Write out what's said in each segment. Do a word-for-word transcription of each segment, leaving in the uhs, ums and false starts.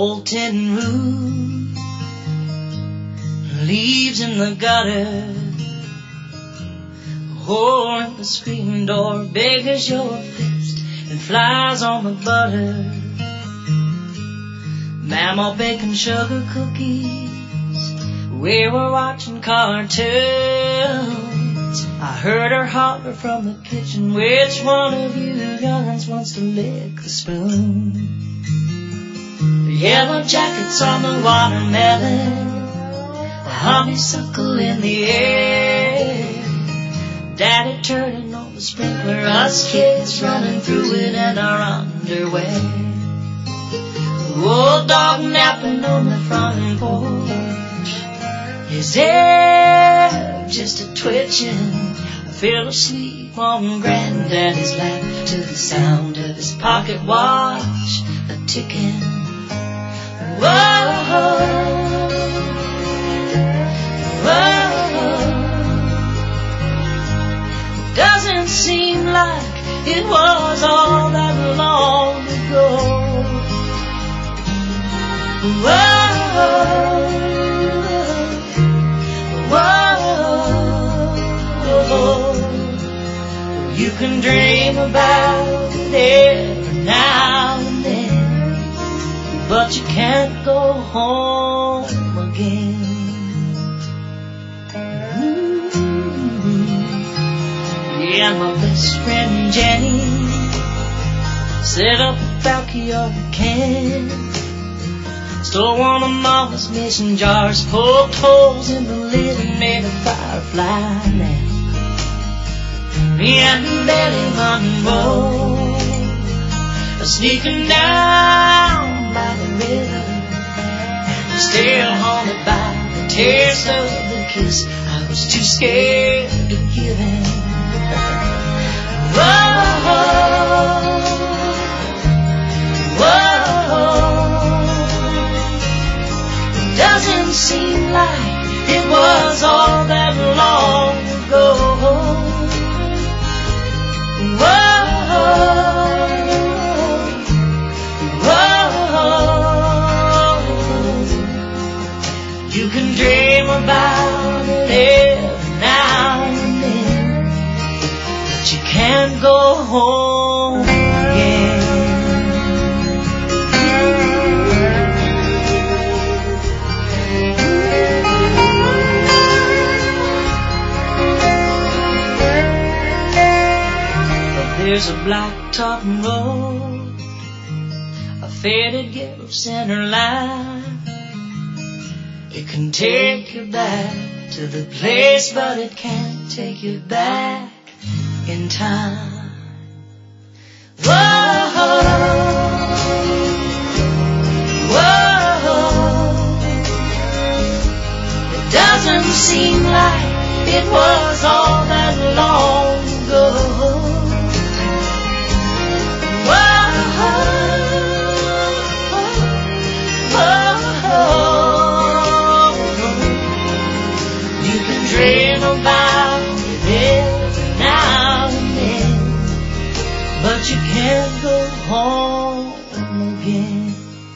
Old tin roof, leaves in the gutter, a hole in the screen door big as your fist, and flies on the butter. Mama baking sugar cookies, we were watching cartoons. I heard her holler from the kitchen, which one of you young'uns wants to lick the spoon? The yellow jackets on the watermelon, the honeysuckle in the air, Daddy turning on the sprinkler, us kids running through it in our underwear. Old dog napping on the front porch, his hair just a twitching. I fell asleep on Granddaddy's lap to the sound of his pocket watch a ticking. Whoa, whoa, doesn't seem like it was all that long ago. Whoa, whoa, you can dream about it every now and then, but you can't go home again. Mm-hmm. Yeah, my best friend Jenny set up a backyard can, stole one of Mama's mason jars, poked holes in the lid and made a firefly lamp. Me and Nellie Monroe are sneaking down by the river, still haunted by the taste of the kiss I was too scared to give him. Whoa, whoa, it doesn't seem like it was all that long ago. Whoa, whoa, you can dream about it every now and then, but you can't go home again. There's a blacktop road, a faded yellow center line. It can take you back to the place, but it can't take you back in time. Whoa, whoa, it doesn't seem like it was all that long ago. Dream about it every now and then, but you can't go home again.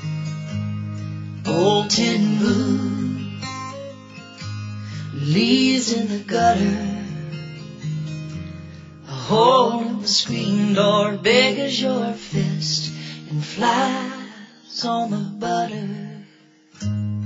Old tin roof, leaves in the gutter, a hole in the screen door big as your fist, and flies on the butter.